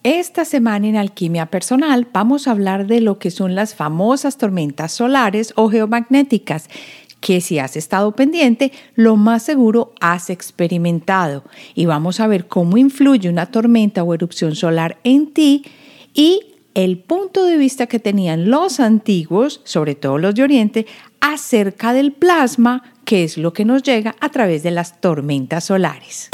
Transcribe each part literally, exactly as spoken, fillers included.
Esta semana en Alquimia Personal vamos a hablar de lo que son las famosas tormentas solares o geomagnéticas, que si has estado pendiente, lo más seguro has experimentado. Y vamos a ver cómo influye una tormenta o erupción solar en ti y el punto de vista que tenían los antiguos, sobre todo los de Oriente, acerca del plasma, que es lo que nos llega a través de las tormentas solares.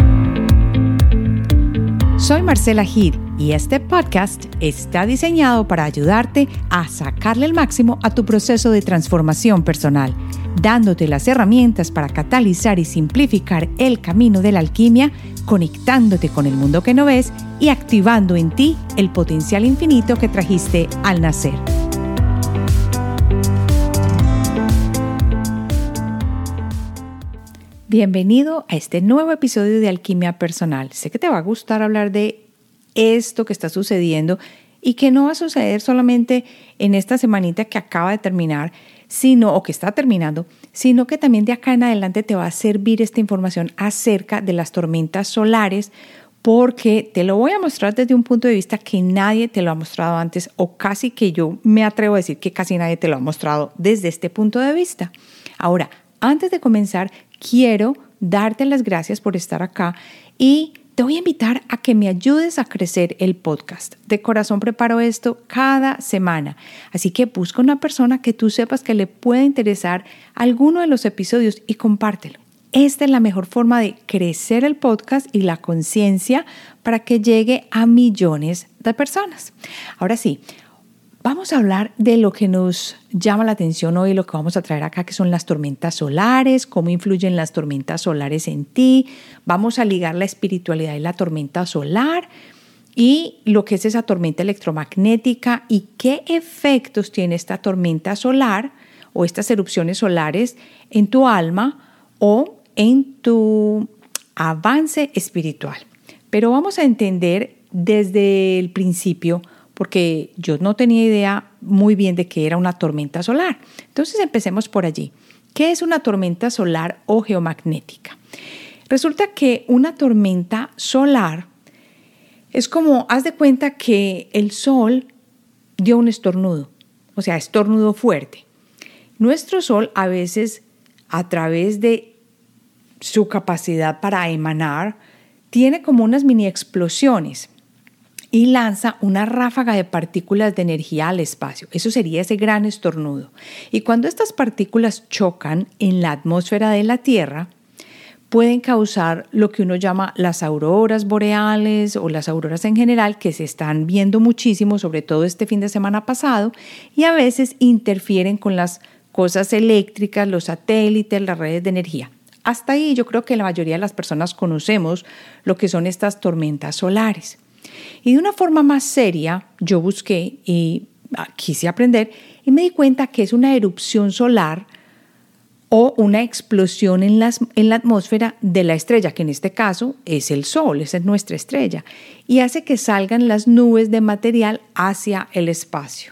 Soy Marcela Gil y este podcast está diseñado para ayudarte a sacarle el máximo a tu proceso de transformación personal, dándote las herramientas para catalizar y simplificar el camino de la alquimia, conectándote con el mundo que no ves y activando en ti el potencial infinito que trajiste al nacer. Bienvenido a este nuevo episodio de Alquimia Personal. Sé que te va a gustar hablar de esto que está sucediendo y que no va a suceder solamente en esta semanita que acaba de terminar, sino o que está terminando, sino que también de acá en adelante te va a servir esta información acerca de las tormentas solares, porque te lo voy a mostrar desde un punto de vista que nadie te lo ha mostrado antes, o casi que yo me atrevo a decir que casi nadie te lo ha mostrado desde este punto de vista. Ahora, antes de comenzar, quiero darte las gracias por estar acá y te voy a invitar a que me ayudes a crecer el podcast. De corazón preparo esto cada semana, así que busca una persona que tú sepas que le pueda interesar alguno de los episodios y compártelo. Esta es la mejor forma de crecer el podcast y la conciencia para que llegue a millones de personas. Ahora sí, vamos a hablar de lo que nos llama la atención hoy, lo que vamos a traer acá, que son las tormentas solares, cómo influyen las tormentas solares en ti. Vamos a ligar la espiritualidad y la tormenta solar y lo que es esa tormenta electromagnética y qué efectos tiene esta tormenta solar o estas erupciones solares en tu alma o en tu avance espiritual. Pero vamos a entender desde el principio, porque yo no tenía idea muy bien de qué era una tormenta solar. Entonces empecemos por allí. ¿Qué es una tormenta solar o geomagnética? Resulta que una tormenta solar es como, haz de cuenta que el sol dio un estornudo, o sea, estornudo fuerte. Nuestro sol a veces, a través de su capacidad para emanar, tiene como unas mini explosiones y lanza una ráfaga de partículas de energía al espacio. Eso sería ese gran estornudo. Y cuando estas partículas chocan en la atmósfera de la Tierra, pueden causar lo que uno llama las auroras boreales o las auroras en general, que se están viendo muchísimo, sobre todo este fin de semana pasado, y a veces interfieren con las cosas eléctricas, los satélites, las redes de energía. Hasta ahí yo creo que la mayoría de las personas conocemos lo que son estas tormentas solares. Y de una forma más seria, yo busqué y quise aprender y me di cuenta que es una erupción solar o una explosión en, las, en la atmósfera de la estrella, que en este caso es el Sol, esa es nuestra estrella, y hace que salgan las nubes de material hacia el espacio.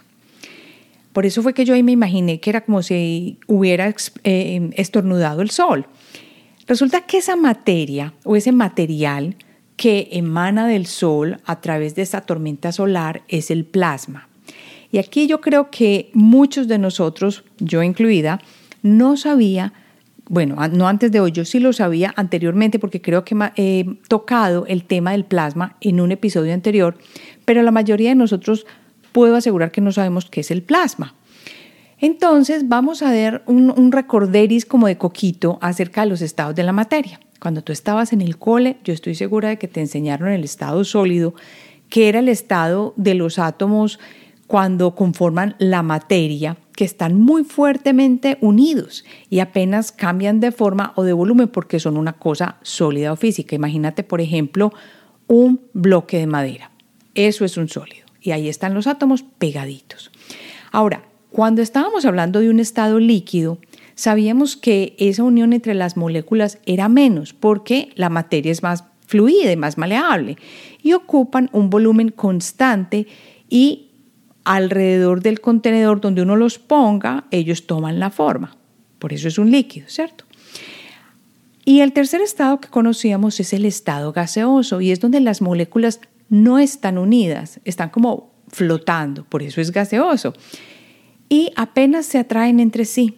Por eso fue que yo ahí me imaginé que era como si hubiera eh, estornudado el Sol. Resulta que esa materia o ese material que emana del Sol a través de esta tormenta solar es el plasma. Y aquí yo creo que muchos de nosotros, yo incluida, no sabía, bueno, no antes de hoy, yo sí lo sabía anteriormente porque creo que he tocado el tema del plasma en un episodio anterior, pero la mayoría de nosotros puedo asegurar que no sabemos qué es el plasma. Entonces vamos a ver un, un recorderis como de coquito acerca de los estados de la materia. Cuando tú estabas en el cole, yo estoy segura de que te enseñaron el estado sólido, que era el estado de los átomos cuando conforman la materia, que están muy fuertemente unidos y apenas cambian de forma o de volumen porque son una cosa sólida o física. Imagínate, por ejemplo, un bloque de madera. Eso es un sólido y ahí están los átomos pegaditos. Ahora, cuando estábamos hablando de un estado líquido, sabíamos que esa unión entre las moléculas era menos porque la materia es más fluida y más maleable y ocupan un volumen constante y alrededor del contenedor donde uno los ponga, ellos toman la forma. Por eso es un líquido, ¿cierto? Y el tercer estado que conocíamos es el estado gaseoso y es donde las moléculas no están unidas, están como flotando, por eso es gaseoso, y apenas se atraen entre sí.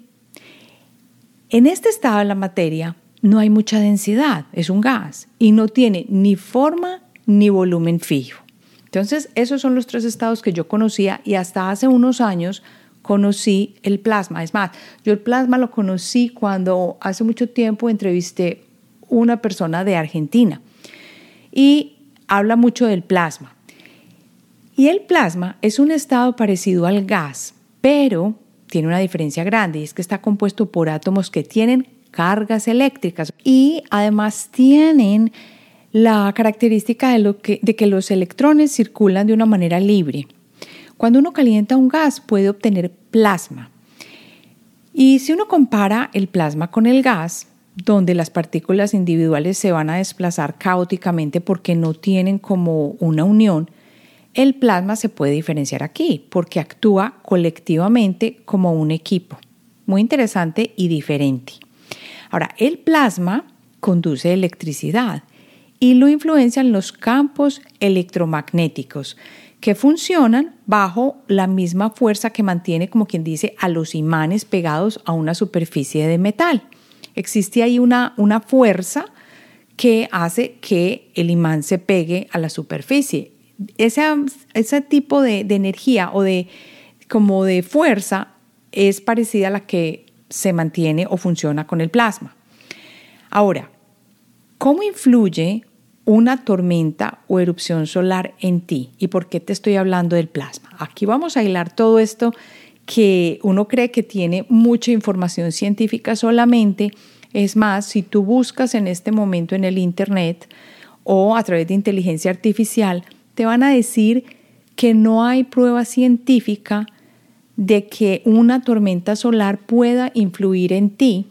En este estado de la materia no hay mucha densidad, es un gas y no tiene ni forma ni volumen fijo. Entonces, esos son los tres estados que yo conocía y hasta hace unos años conocí el plasma. Es más, yo el plasma lo conocí cuando hace mucho tiempo entrevisté una persona de Argentina y habla mucho del plasma. Y el plasma es un estado parecido al gas, pero tiene una diferencia grande y es que está compuesto por átomos que tienen cargas eléctricas y además tienen la característica de, lo que, de que los electrones circulan de una manera libre. Cuando uno calienta un gas puede obtener plasma. Y si uno compara el plasma con el gas, donde las partículas individuales se van a desplazar caóticamente porque no tienen como una unión, el plasma se puede diferenciar aquí porque actúa colectivamente como un equipo. Muy interesante y diferente. Ahora, el plasma conduce electricidad y lo influencian los campos electromagnéticos que funcionan bajo la misma fuerza que mantiene, como quien dice, a los imanes pegados a una superficie de metal. Existe ahí una, una fuerza que hace que el imán se pegue a la superficie. Ese, ese tipo de, de energía o de, como de fuerza es parecida a la que se mantiene o funciona con el plasma. Ahora, ¿cómo influye una tormenta o erupción solar en ti? ¿Y por qué te estoy hablando del plasma? Aquí vamos a hilar todo esto que uno cree que tiene mucha información científica solamente. Es más, si tú buscas en este momento en el internet o a través de inteligencia artificial, te van a decir que no hay prueba científica de que una tormenta solar pueda influir en ti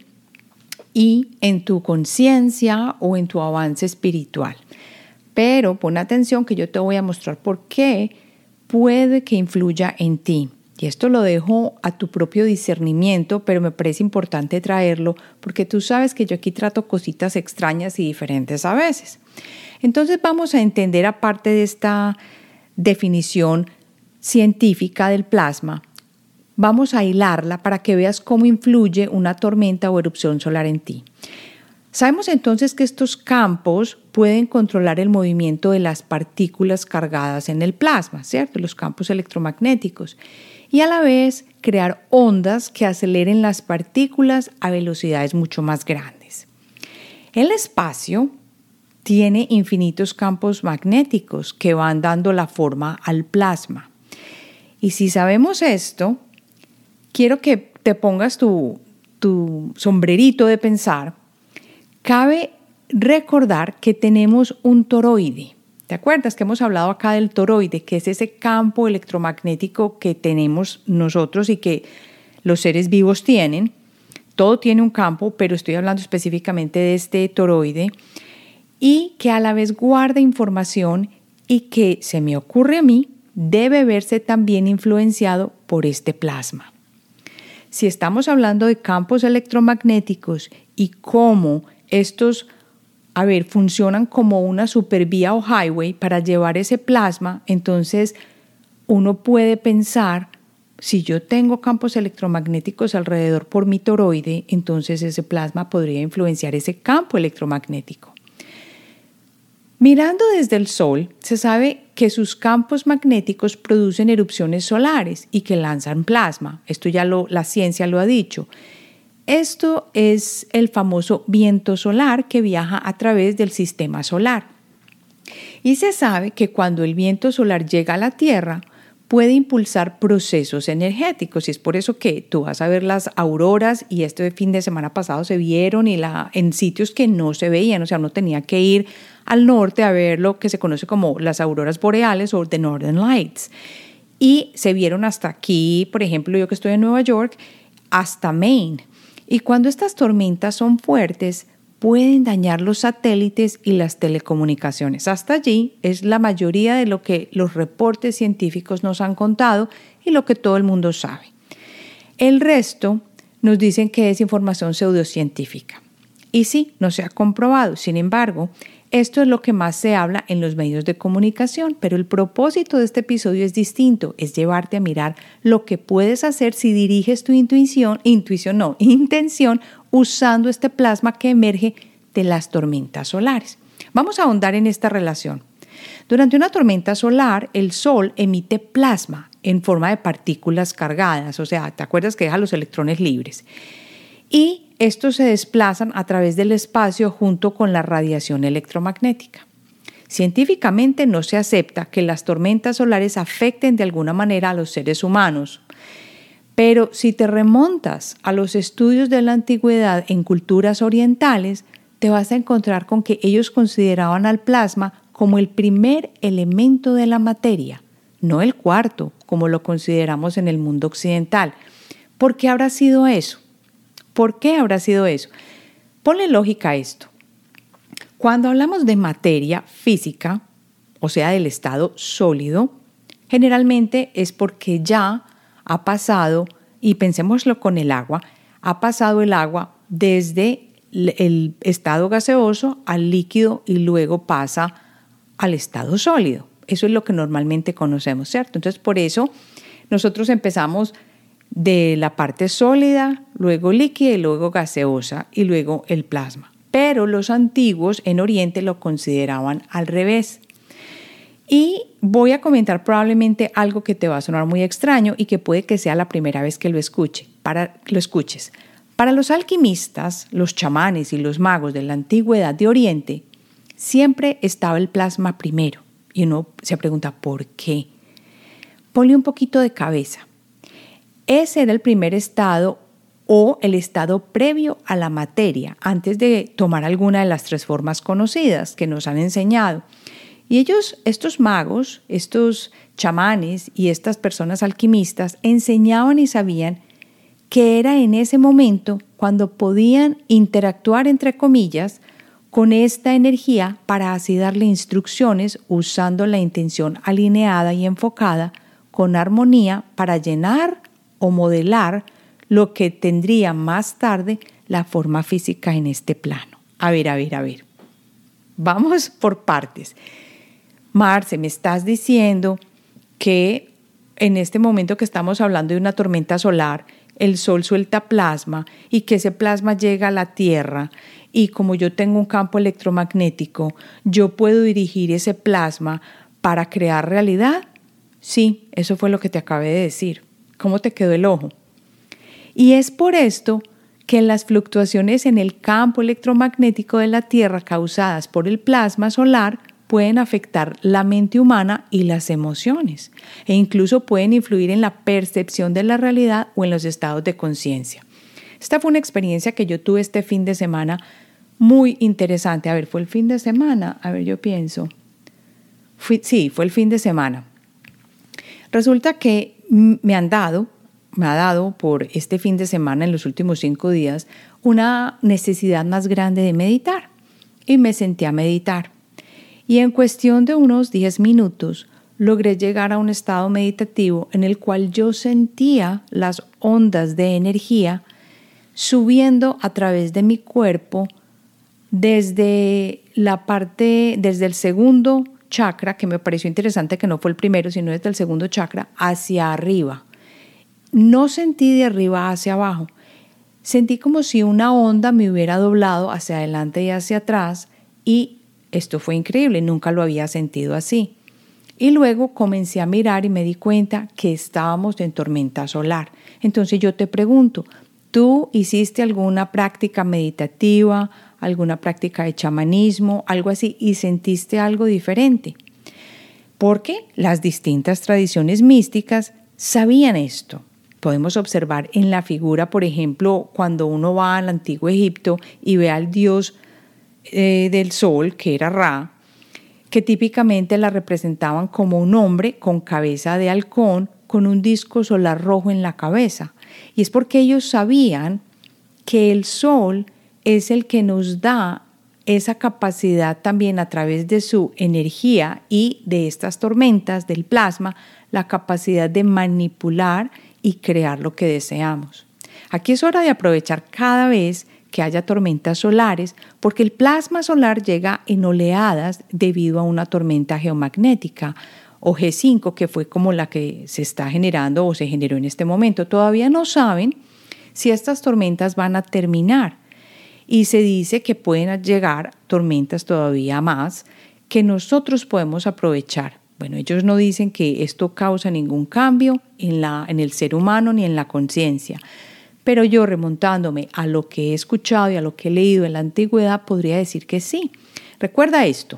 y en tu conciencia o en tu avance espiritual. Pero pon atención que yo te voy a mostrar por qué puede que influya en ti. Y esto lo dejo a tu propio discernimiento, pero me parece importante traerlo porque tú sabes que yo aquí trato cositas extrañas y diferentes a veces. Entonces vamos a entender, aparte de esta definición científica del plasma, vamos a hilarla para que veas cómo influye una tormenta o erupción solar en ti. Sabemos entonces que estos campos pueden controlar el movimiento de las partículas cargadas en el plasma, ¿cierto? Los campos electromagnéticos. Y a la vez crear ondas que aceleren las partículas a velocidades mucho más grandes. El espacio tiene infinitos campos magnéticos que van dando la forma al plasma. Y si sabemos esto, quiero que te pongas tu, tu sombrerito de pensar. Cabe recordar que tenemos un toroide. ¿Te acuerdas que hemos hablado acá del toroide, que es ese campo electromagnético que tenemos nosotros y que los seres vivos tienen? Todo tiene un campo, pero estoy hablando específicamente de este toroide y que a la vez guarda información y que, se me ocurre a mí, debe verse también influenciado por este plasma. Si estamos hablando de campos electromagnéticos y cómo estos, a ver, funcionan como una supervía o highway para llevar ese plasma, entonces uno puede pensar, si yo tengo campos electromagnéticos alrededor por mi toroide, entonces ese plasma podría influenciar ese campo electromagnético. Mirando desde el Sol, se sabe que sus campos magnéticos producen erupciones solares y que lanzan plasma. Esto ya lo, la ciencia lo ha dicho. Esto es el famoso viento solar que viaja a través del sistema solar. Y se sabe que cuando el viento solar llega a la Tierra, puede impulsar procesos energéticos. Y es por eso que tú vas a ver las auroras, y este fin de semana pasado se vieron y la, en sitios que no se veían. O sea, uno tenía que ir al norte a ver lo que se conoce como las auroras boreales o the Northern Lights. Y se vieron hasta aquí, por ejemplo, yo que estoy en Nueva York, hasta Maine. Y cuando estas tormentas son fuertes, pueden dañar los satélites y las telecomunicaciones. Hasta allí es la mayoría de lo que los reportes científicos nos han contado y lo que todo el mundo sabe. El resto nos dicen que es información pseudocientífica. Y sí, no se ha comprobado. Sin embargo, esto es lo que más se habla en los medios de comunicación, pero el propósito de este episodio es distinto, es llevarte a mirar lo que puedes hacer si diriges tu intuición, intuición no, intención, usando este plasma que emerge de las tormentas solares. Vamos a ahondar en esta relación. Durante una tormenta solar, el Sol emite plasma en forma de partículas cargadas, o sea, ¿te acuerdas que deja los electrones libres? Y estos se desplazan a través del espacio junto con la radiación electromagnética. Científicamente no se acepta que las tormentas solares afecten de alguna manera a los seres humanos, pero si te remontas a los estudios de la antigüedad en culturas orientales, te vas a encontrar con que ellos consideraban al plasma como el primer elemento de la materia, no el cuarto, como lo consideramos en el mundo occidental. ¿Por qué habrá sido eso? ¿Por qué habrá sido eso? Ponle lógica a esto. Cuando hablamos de materia física, o sea, del estado sólido, generalmente es porque ya ha pasado, y pensémoslo con el agua, ha pasado el agua desde el estado gaseoso al líquido y luego pasa al estado sólido. Eso es lo que normalmente conocemos, ¿cierto? Entonces, por eso nosotros empezamos de la parte sólida, luego líquida y luego gaseosa y luego el plasma. Pero los antiguos en Oriente lo consideraban al revés. Y voy a comentar probablemente algo que te va a sonar muy extraño y que puede que sea la primera vez que lo escuche, para, lo escuches. Para los alquimistas, los chamanes y los magos de la antigüedad de Oriente, siempre estaba el plasma primero. Y uno se pregunta, ¿por qué? Ponle un poquito de cabeza. Ese era el primer estado o el estado previo a la materia, antes de tomar alguna de las tres formas conocidas que nos han enseñado. Y ellos, estos magos, estos chamanes y estas personas alquimistas enseñaban y sabían que era en ese momento cuando podían interactuar, entre comillas, con esta energía para así darle instrucciones usando la intención alineada y enfocada con armonía para llenar o modelar lo que tendría más tarde la forma física en este plano. A ver, a ver, a ver. Vamos por partes. Marce, me estás diciendo que en este momento que estamos hablando de una tormenta solar, el Sol suelta plasma y que ese plasma llega a la Tierra y como yo tengo un campo electromagnético, yo puedo dirigir ese plasma para crear realidad. Sí, eso fue lo que te acabé de decir. ¿Cómo te quedó el ojo? Y es por esto que las fluctuaciones en el campo electromagnético de la Tierra causadas por el plasma solar pueden afectar la mente humana y las emociones, e incluso pueden influir en la percepción de la realidad o en los estados de conciencia. Esta fue una experiencia que yo tuve este fin de semana muy interesante. A ver, ¿fue el fin de semana? A ver, yo pienso. Fui, sí, fue el fin de semana. Resulta que me han dado, me ha dado por este fin de semana, en los últimos cinco días, una necesidad más grande de meditar. Y me senté a meditar. Y en cuestión de unos diez minutos logré llegar a un estado meditativo en el cual yo sentía las ondas de energía subiendo a través de mi cuerpo desde la parte, desde el segundo chakra, que me pareció interesante que no fue el primero, sino desde el segundo chakra, hacia arriba. No sentí de arriba hacia abajo. Sentí como si una onda me hubiera doblado hacia adelante y hacia atrás y esto fue increíble, nunca lo había sentido así. Y luego comencé a mirar y me di cuenta que estábamos en tormenta solar. Entonces yo te pregunto, ¿tú hiciste alguna práctica meditativa, alguna práctica de chamanismo, algo así, y sentiste algo diferente? Porque las distintas tradiciones místicas sabían esto. Podemos observar en la figura, por ejemplo, cuando uno va al antiguo Egipto y ve al dios eh, del sol, que era Ra, que típicamente la representaban como un hombre con cabeza de halcón, con un disco solar rojo en la cabeza. Y es porque ellos sabían que el sol es el que nos da esa capacidad también a través de su energía y de estas tormentas del plasma, la capacidad de manipular y crear lo que deseamos. Aquí es hora de aprovechar cada vez que haya tormentas solares porque el plasma solar llega en oleadas debido a una tormenta geomagnética o G cinco, que fue como la que se está generando o se generó en este momento. Todavía no saben si estas tormentas van a terminar y se dice que pueden llegar tormentas todavía más que nosotros podemos aprovechar. Bueno, ellos no dicen que esto causa ningún cambio en, la, en el ser humano ni en la conciencia, pero yo, remontándome a lo que he escuchado y a lo que he leído en la antigüedad, podría decir que sí. Recuerda esto,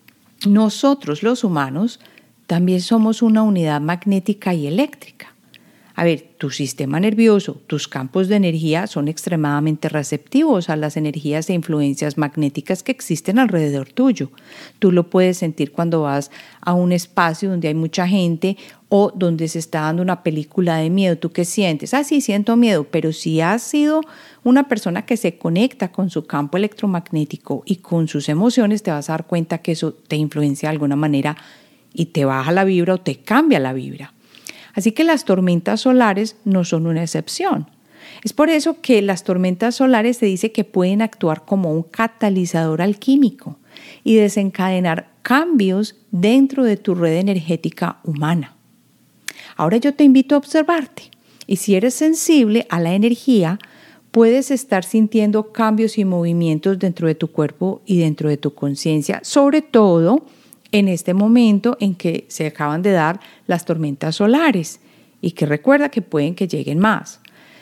nosotros los humanos también somos una unidad magnética y eléctrica. A ver, tu sistema nervioso, tus campos de energía son extremadamente receptivos a las energías e influencias magnéticas que existen alrededor tuyo. Tú lo puedes sentir cuando vas a un espacio donde hay mucha gente o donde se está dando una película de miedo. ¿Tú qué sientes? Ah, sí, siento miedo, pero si has sido una persona que se conecta con su campo electromagnético y con sus emociones, te vas a dar cuenta que eso te influencia de alguna manera y te baja la vibra o te cambia la vibra. Así que las tormentas solares no son una excepción. Es por eso que las tormentas solares se dice que pueden actuar como un catalizador alquímico y desencadenar cambios dentro de tu red energética humana. Ahora yo te invito a observarte y si eres sensible a la energía, puedes estar sintiendo cambios y movimientos dentro de tu cuerpo y dentro de tu conciencia, sobre todo en este momento en que se acaban de dar las tormentas solares y que recuerda que pueden que lleguen más.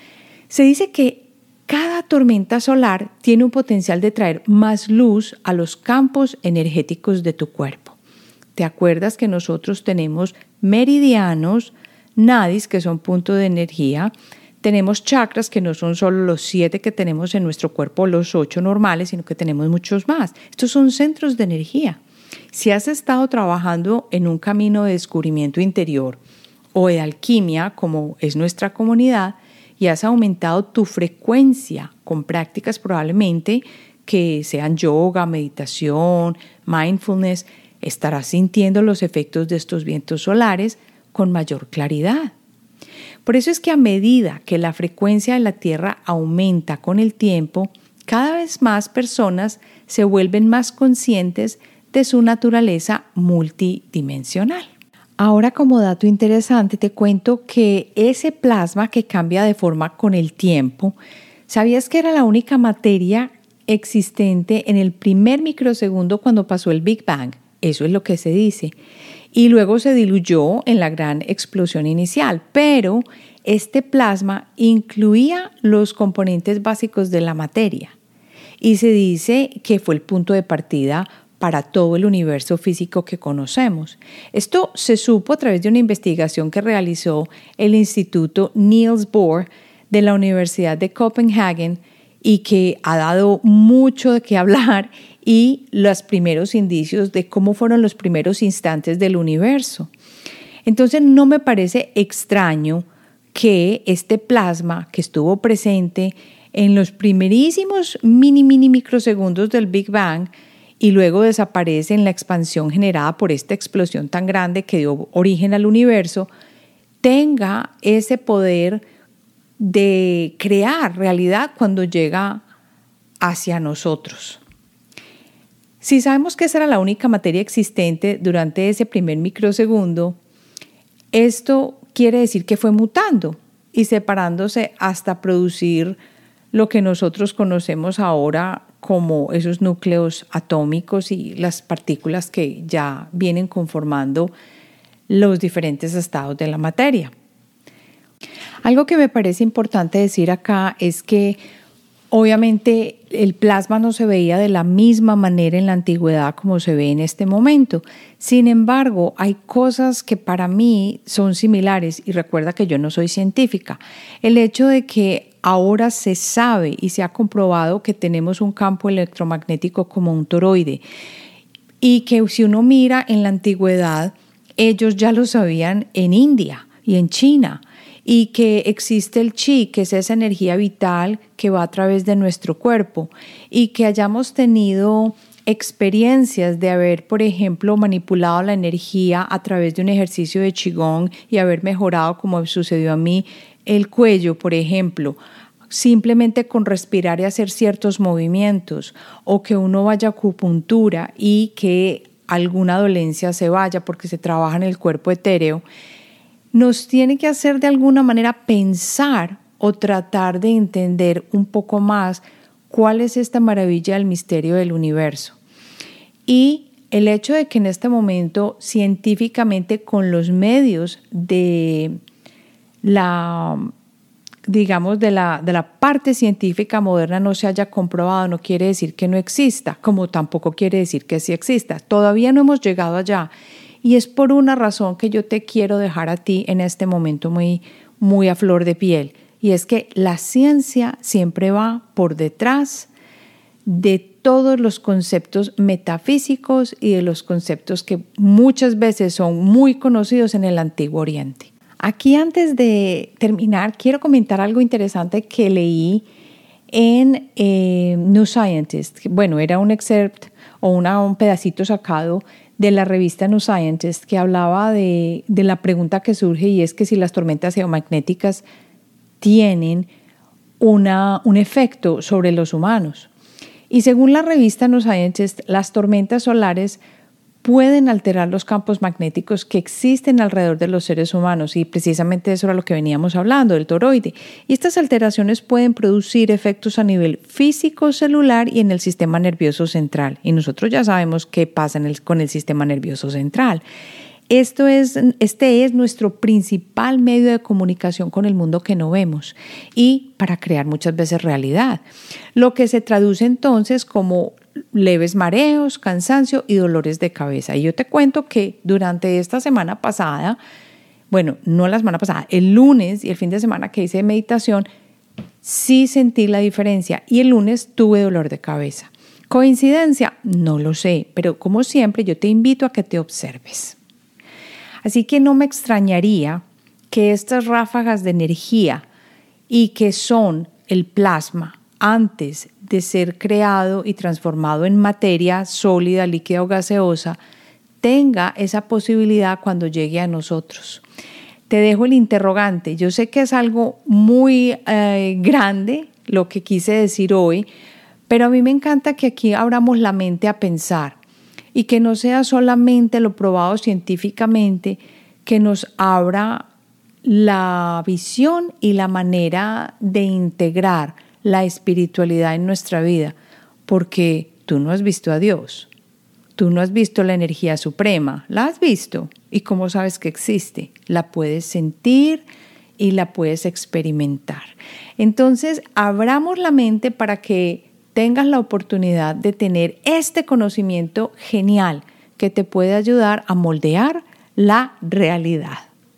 Se dice que cada tormenta solar tiene un potencial de traer más luz a los campos energéticos de tu cuerpo. ¿Te acuerdas que nosotros tenemos meridianos, nadis, que son puntos de energía? Tenemos chakras, que no son solo los siete que tenemos en nuestro cuerpo, los ocho normales, sino que tenemos muchos más. Estos son centros de energía. Si has estado trabajando en un camino de descubrimiento interior o de alquimia, como es nuestra comunidad, y has aumentado tu frecuencia con prácticas probablemente que sean yoga, meditación, mindfulness, estarás sintiendo los efectos de estos vientos solares con mayor claridad. Por eso es que a medida que la frecuencia de la Tierra aumenta con el tiempo, cada vez más personas se vuelven más conscientes de su naturaleza multidimensional. Ahora, como dato interesante, te cuento que ese plasma que cambia de forma con el tiempo, ¿sabías que era la única materia existente en el primer microsegundo cuando pasó el Big Bang? Eso es lo que se dice. Y luego se diluyó en la gran explosión inicial, pero este plasma incluía los componentes básicos de la materia. Y se dice que fue el punto de partida para todo el universo físico que conocemos. Esto se supo a través de una investigación que realizó el Instituto Niels Bohr de la Universidad de Copenhague y que ha dado mucho de qué hablar y los primeros indicios de cómo fueron los primeros instantes del universo. Entonces no me parece extraño que este plasma que estuvo presente en los primerísimos mini mini microsegundos del Big Bang y luego desaparece en la expansión generada por esta explosión tan grande que dio origen al universo, tenga ese poder de crear realidad cuando llega hacia nosotros. Si sabemos que esa era la única materia existente durante ese primer microsegundo, esto quiere decir que fue mutando y separándose hasta producir lo que nosotros conocemos ahora como esos núcleos atómicos y las partículas que ya vienen conformando los diferentes estados de la materia. Algo que me parece importante decir acá es que obviamente el plasma no se veía de la misma manera en la antigüedad como se ve en este momento. Sin embargo, hay cosas que para mí son similares y recuerda que yo no soy científica. El hecho de que ahora se sabe y se ha comprobado que tenemos un campo electromagnético como un toroide y que si uno mira en la antigüedad, ellos ya lo sabían en India y en China y que existe el chi, que es esa energía vital que va a través de nuestro cuerpo y que hayamos tenido experiencias de haber, por ejemplo, manipulado la energía a través de un ejercicio de Qigong y haber mejorado, como sucedió a mí, el cuello, por ejemplo, simplemente con respirar y hacer ciertos movimientos, o que uno vaya a acupuntura y que alguna dolencia se vaya porque se trabaja en el cuerpo etéreo, nos tiene que hacer de alguna manera pensar o tratar de entender un poco más cuál es esta maravilla del misterio del universo. Y el hecho de que en este momento científicamente con los medios de la, digamos, de la, de la parte científica moderna no se haya comprobado, no quiere decir que no exista, como tampoco quiere decir que sí exista. Todavía no hemos llegado allá y es por una razón que yo te quiero dejar a ti en este momento muy, muy a flor de piel. Y es que la ciencia siempre va por detrás de todos los conceptos metafísicos y de los conceptos que muchas veces son muy conocidos en el Antiguo Oriente. Aquí, antes de terminar, quiero comentar algo interesante que leí en eh, New Scientist. Bueno, era un excerpt o una, un pedacito sacado de la revista New Scientist que hablaba de, de la pregunta que surge, y es que si las tormentas geomagnéticas tienen una, un efecto sobre los humanos. Y según la revista New Scientist, las tormentas solares pueden alterar los campos magnéticos que existen alrededor de los seres humanos, y precisamente eso era lo que veníamos hablando, del toroide. Y estas alteraciones pueden producir efectos a nivel físico, celular y en el sistema nervioso central. Y nosotros ya sabemos qué pasa en el, con el sistema nervioso central. Esto es, este es nuestro principal medio de comunicación con el mundo que no vemos y para crear muchas veces realidad, lo que se traduce entonces como leves mareos, cansancio y dolores de cabeza. Y yo te cuento que durante esta semana pasada, bueno, no la semana pasada, el lunes y el fin de semana que hice meditación, sí sentí la diferencia y el lunes tuve dolor de cabeza. ¿Coincidencia? No lo sé, pero como siempre yo te invito a que te observes. Así que no me extrañaría que estas ráfagas de energía y que son el plasma antes de ser creado y transformado en materia sólida, líquida o gaseosa, tenga esa posibilidad cuando llegue a nosotros. Te dejo el interrogante. Yo sé que es algo muy eh, grande lo que quise decir hoy, pero a mí me encanta que aquí abramos la mente a pensar. Y que no sea solamente lo probado científicamente, que nos abra la visión y la manera de integrar la espiritualidad en nuestra vida, porque tú no has visto a Dios, tú no has visto la energía suprema, la has visto, y cómo sabes que existe, la puedes sentir y la puedes experimentar. Entonces, abramos la mente para que tengas la oportunidad de tener este conocimiento genial que te puede ayudar a moldear la realidad.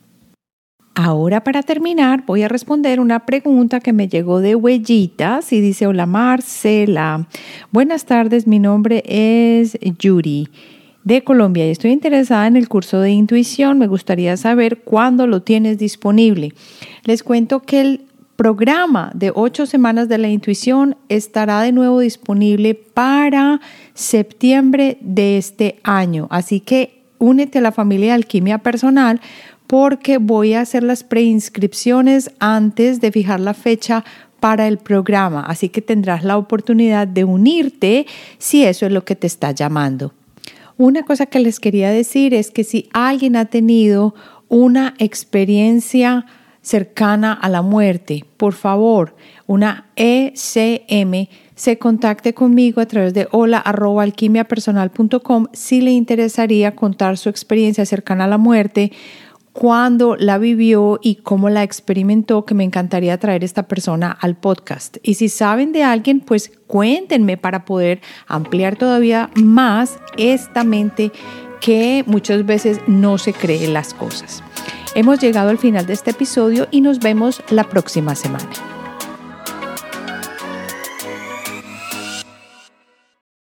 Ahora, para terminar, voy a responder una pregunta que me llegó de Huellitas y dice: hola Marcela, buenas tardes, mi nombre es Yuri de Colombia y estoy interesada en el curso de intuición. Me gustaría saber cuándo lo tienes disponible. Les cuento que el programa de ocho semanas de la intuición estará de nuevo disponible para septiembre de este año. Así que únete a la familia de Alquimia Personal porque voy a hacer las preinscripciones antes de fijar la fecha para el programa. Así que tendrás la oportunidad de unirte si eso es lo que te está llamando. Una cosa que les quería decir es que si alguien ha tenido una experiencia cercana a la muerte, por favor, una E C M, se contacte conmigo a través de hola arroba alquimia personal punto com si le interesaría contar su experiencia cercana a la muerte, cuándo la vivió y cómo la experimentó, que me encantaría traer esta persona al podcast. Y si saben de alguien, pues cuéntenme para poder ampliar todavía más esta mente que muchas veces no se cree las cosas. Hemos llegado al final de este episodio y nos vemos la próxima semana.